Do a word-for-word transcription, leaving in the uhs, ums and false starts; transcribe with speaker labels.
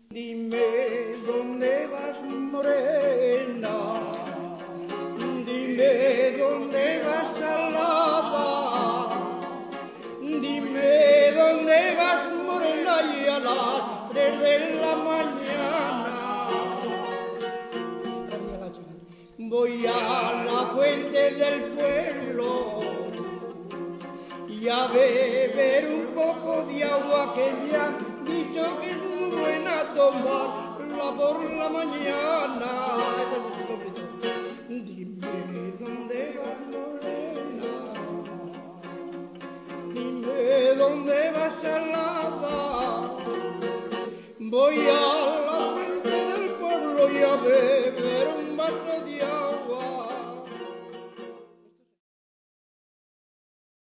Speaker 1: Dime dónde vas, morena, dime dónde vas, alada, dime dónde vas, morena, y a las tres de la mañana voy a la fuente del pueblo y a beber un poco de agua que ya han dicho que es muy buena tomarla por la mañana. Dime dónde vas, morena, dime dónde vas, alada, voy a la fuente del pueblo y a beber un vaso de agua.